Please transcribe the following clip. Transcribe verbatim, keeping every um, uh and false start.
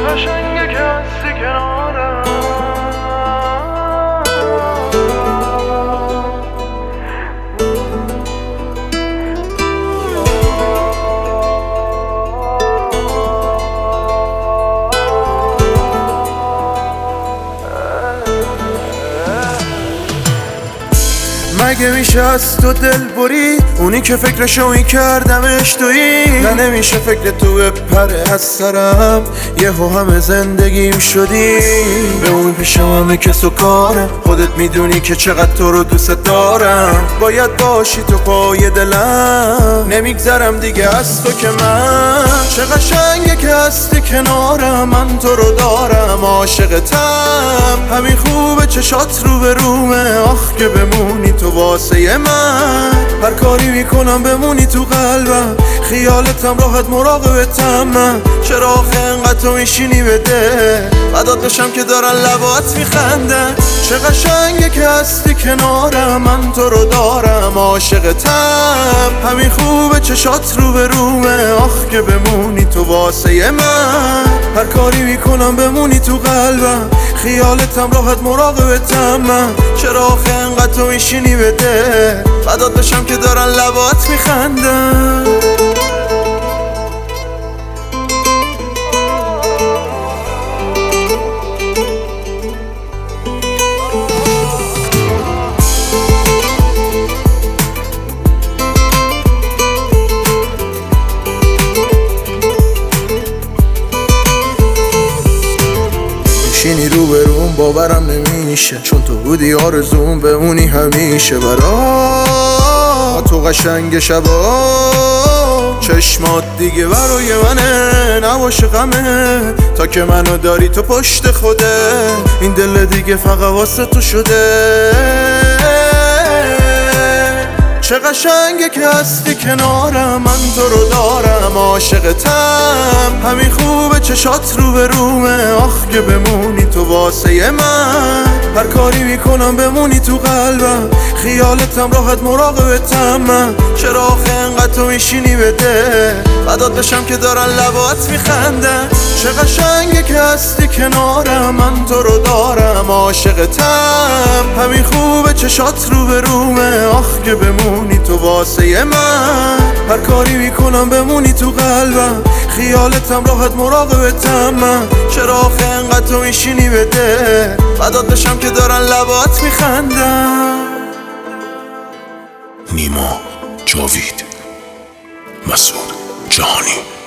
قشنگه که هستی کنارم. مگه میشه از تو دل بری؟ اونی که فکرشو این کردمش تویی. نه نمیشه فکر تو بپره از سرم، یهو همه زندگیم شدی. به اون پیشم همه کس و کارم، خودت میدونی که چقدر تو رو دوست دارم. باید باشی تو پای دلم، نمیگذرم دیگه از تو که من. چه قشنگه که هستی کنارم، من تو رو دارم عاشقتم. همین خوبه چشات رو به رومه، آخ که بمونی تو واسه من. هر کاری میکنم بمونی تو قلبم، خیالتم راحت مراقبتم من. چرا آخه انقدر تو میشینی بده بدات بشم که دارن لبات میخندن. چه قشنگه که هستی کنارم، من تو رو دارم عاشقتم. همین خوبه چشات رو به رومه، آخ که بمونی تو واسه من. هر کاری میکنم بمونی تو قلبم، خیالتم راحت مراقبتم من. چرا آخه انقدر تو میشینی بده بدات بشم که دارن لبات میخندن. شینی رو به روم باورم نمیشه، چون تو بودی آرزوم بمونی همیشه. برا تو قشنگ شبا چشمات دیگه برای منه، نباشه غمه تا که منو داری تو پشت خوده. این دل دیگه فقط واسه تو شده. چه قشنگه که هستی کنارم، من تو رو دارم عاشقتم. همین خوبه چشات رو به رومه، آخ که بمونی تو واسه من. هر کاری میکنم بمونی تو قلبم، خیالتم راحت مراقبتم من. چرا آخه انقدر تو میشینی بده بدات بشم که دارن لبات میخندن. چه قشنگه که هستی کنارم، من تو رو دارم عاشقتم. همین خوبه چشات رو به رومه، آخ که بمونی تو واسه من. هر کاری میکنم بمونی تو قلبم، خیالتم راحت مراقبتم من. چرا آخه انقدر تو میشینی بده بدات بشم که دارن لبات میخندن. نیما، جاوید، مسعود جهانی.